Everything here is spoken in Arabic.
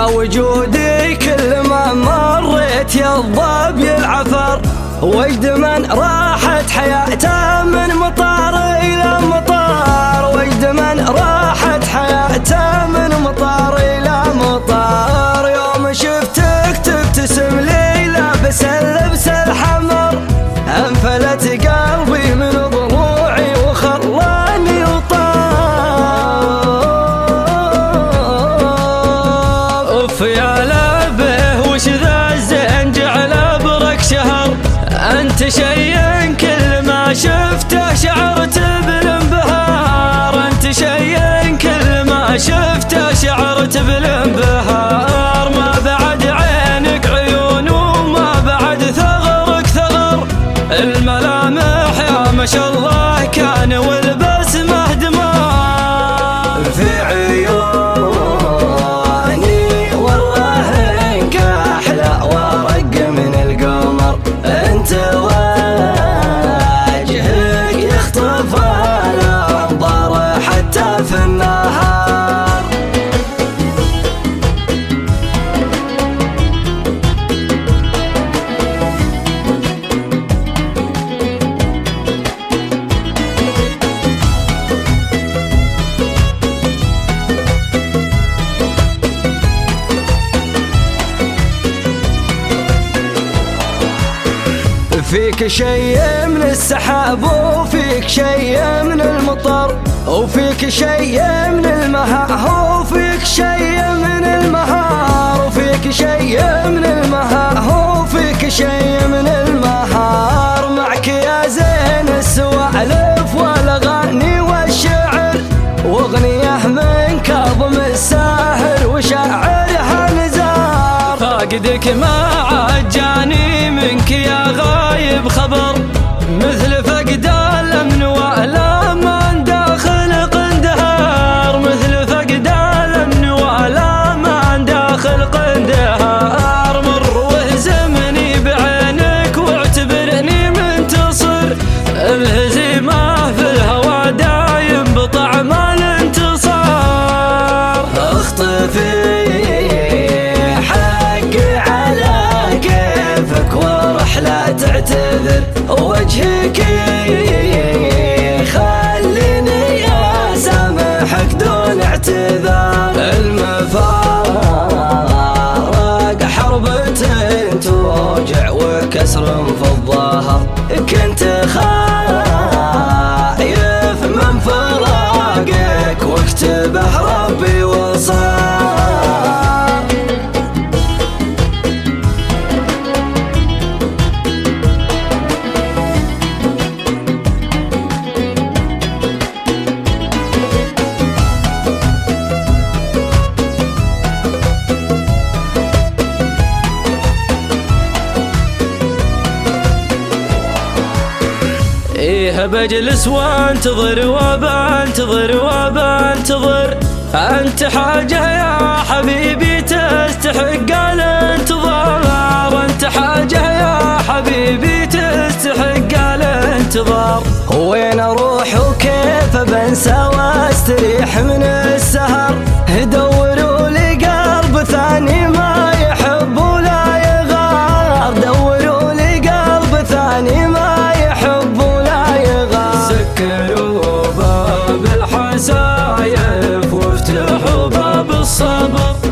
يا وجودي كل ما مريت يضى بالعفر، وجد من راحت حياته من مطار إلى مطار، وجد من راحت حياته من مطار إلى مطار. يوم شفتك تبتسم لي لابس اللبس الحمر، انفلت قلبي من ضلوعي وخلاني وطار. اوف يا لبه وش ذا الزين جعل برك شهر، انت شيء كل ما شفته شعرت بالانبهار، انت شيء كل ما شفته شعرت بالانبهار. ما بعد عينك عيون وما بعد ثغرك ثغر، الملامح يا ما شاء الله كان والبسمة دمار. في عيوني والله انك احلى ورق من القمر، انت وجهك يخطف الانظار حتى في النهار. فيك شيء من السحاب وفيك شيء من المطر، وفيك شيء من المها وفيك شيء من المهار، وفيك شيء من المها وفيك شيء من المهار. معك يا زين السوالف والاغاني والشعر، واغنيه من كاظم الساهر وشاعرها نزار. فاقدك ما عجاني منك يا غايب خبر، مثل فقد الامن والامان داخل قندهار، مثل فقد الامن والامان داخل قندهار. مر واهزمني بعينك واعتبرني منتصر، الهزيمة في الهوى دايم بطعم الانتصار. اخطفي لا تعتذر وجهك خليني اسامحك دون اعتذار. المفارق حربة توجع وكسر في الظهر، كنت خايف من فراقك واكتبه ربي وصار. إيه بجلس وانتظر وبنتظر وبنتظر، أنت حاجة يا حبيبي تستحق الانتظار، أنت حاجة يا حبيبي تستحق الانتظار. وين أروح وكيف بنسى واستريح من السهر، دوروا لي قلب ثاني ما يحب ولا يغار، دوروا لي قلب ثاني ما يحب ولا يغار. سكروا باب الحسايف وافتحوا باب الصبر،